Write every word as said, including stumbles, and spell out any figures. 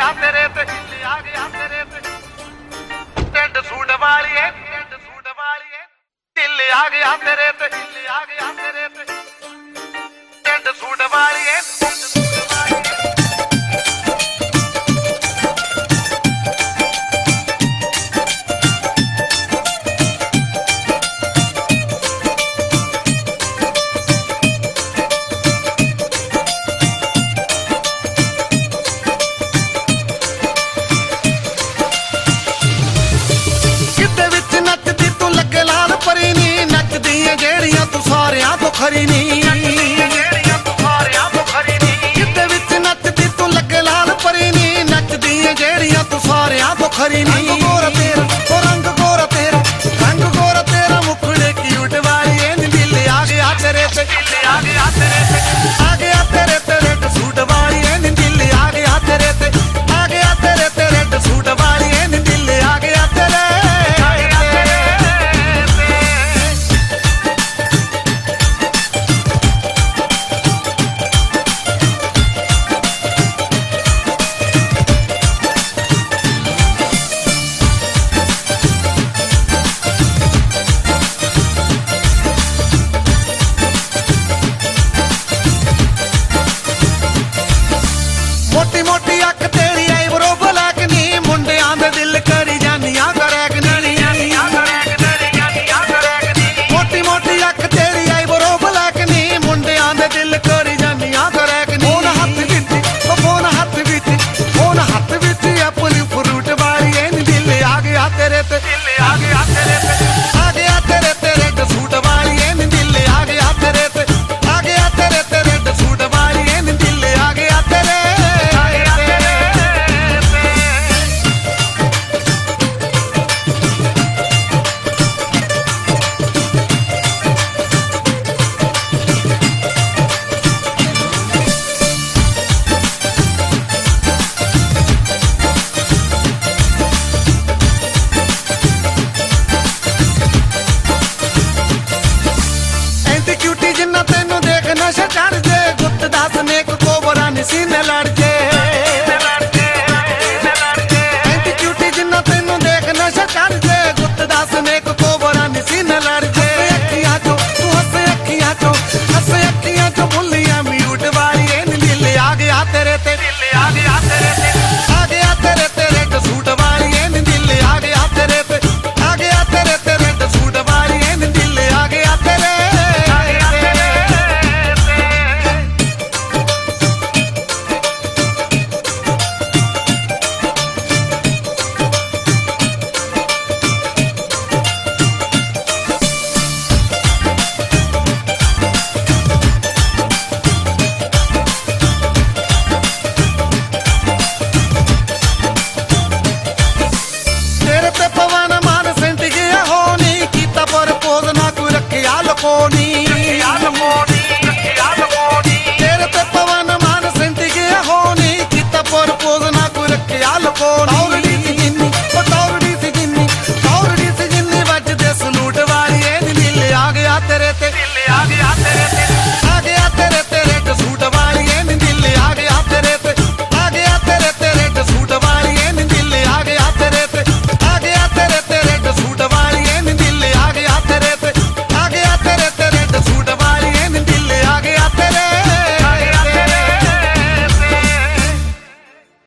गया तेरे ते दिल आ गया तेरे ते टेंट सूट वाली है टेंट सूट वाली है दिल आ गया तेरे ते दिल आ गया तेरे ते टेंट सूट वाली है खरी नी किते विच नचदी तू लगे लाल परी नी नचदी जेड़ियां तू सारियां तो खरी नी गोरा तेरा ओ रंग गोरा तेरा रंग गोरा तेरा मुखड़े की उठ वाली है दिल आ गया तेरे ते दिल आ गया तेरे ते आ गया तेरे ते रेड सूट वाली है दिल आ गया तेरे ते आ गया तेरे ते रेड सूट वाली है दिल आ गया तेरे मोटी मोटी अख तेरी आई बरो ब्लैक नी मुंडियां दे दिल करी जानियां करैक नी मोटी मोटी अख तेरी आई बरो ब्लैक नी मुंडियां दे दिल करी जानियां करैक नी फोन हाथ विच ओ फोन हाथ विच फोन हाथ विच अपनी फ्रूट वाली है दिल आ गया तेरे ते दिल आ गया तेरे ते आ गया तेरे ते रेड सूट वाली है दिल आ गया तेरे ते आ गया तेरे ते रेड सूट वाली है दिल आ गया तेरे नशा चढ़ जे गुप्त दास ने कोबरा सीने लड़ जे एंटी क्यूटी जिन्ना तेनू देख नशा चढ़ जे गुप्त दास ने कोबरा सीने लड़ जे अखियां चो तू हंस अखियां चो हंस अखियां चो भुलिया म्यूट वाली है दिल आ गया तेरे ते दिल आ गया तेरे ते आ गया तेरे ते रेड सूट वाली है दिल आ गया तेरे ते आ गया तेरे ते रेड सूट वाली है दिल आ गया तेरे तेरे ते पवन मान सेंटी गया हो नी किता पर पोज ना कोई रखे आ लको